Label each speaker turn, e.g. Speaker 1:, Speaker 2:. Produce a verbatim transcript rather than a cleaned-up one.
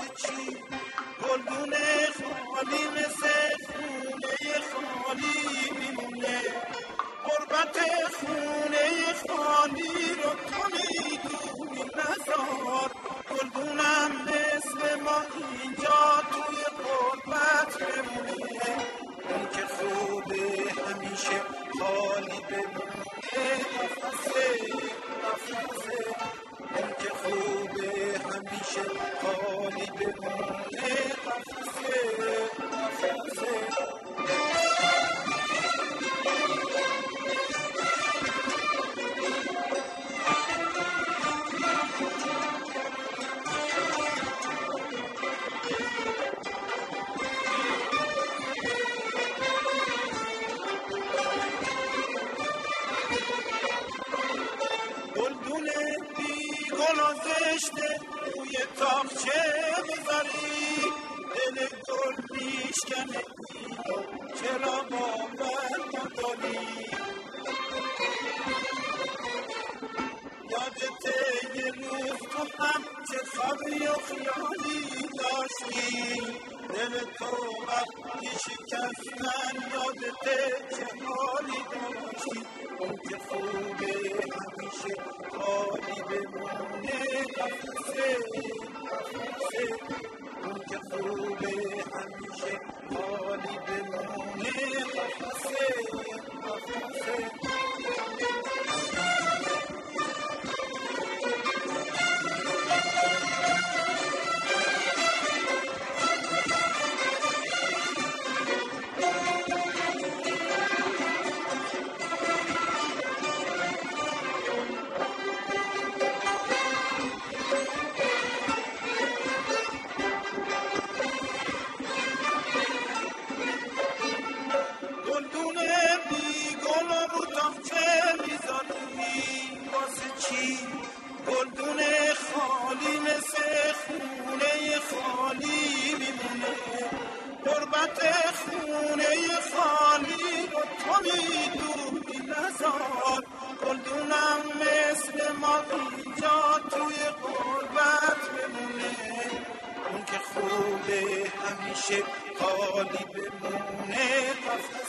Speaker 1: چی گلدونه خالی مثل خونه خالی میمونه غربت خونه خالی رو تو میدونی نزار گلدونم مثل ما اینجا توی غربت بمونه اون که خوبه همیشه خالی بمونه قفسه قفسه اون که خوبه همیشه خالی بمونه قفسه قفسه توی تاقچه بذاری دل گل میشکنه اینو چرا باور نداری یادته یه روز تو هم چه خوابی و خیالی داشتی دل تو وقتی شکستن یادته چه حالی داشتی اون که خوبه همیشه خالی بمونه قفسه قفسه اون که خوبه همیشه خالی بمونه قفسه قفسه گلدونه خالی مثل خونه خالی میمونه غربت خونه خالی رو تو میدونی نزار گلدونم مثل ما اینجا توی غربت بمونه اون که خوبه همیشه خالی بمونه قفسه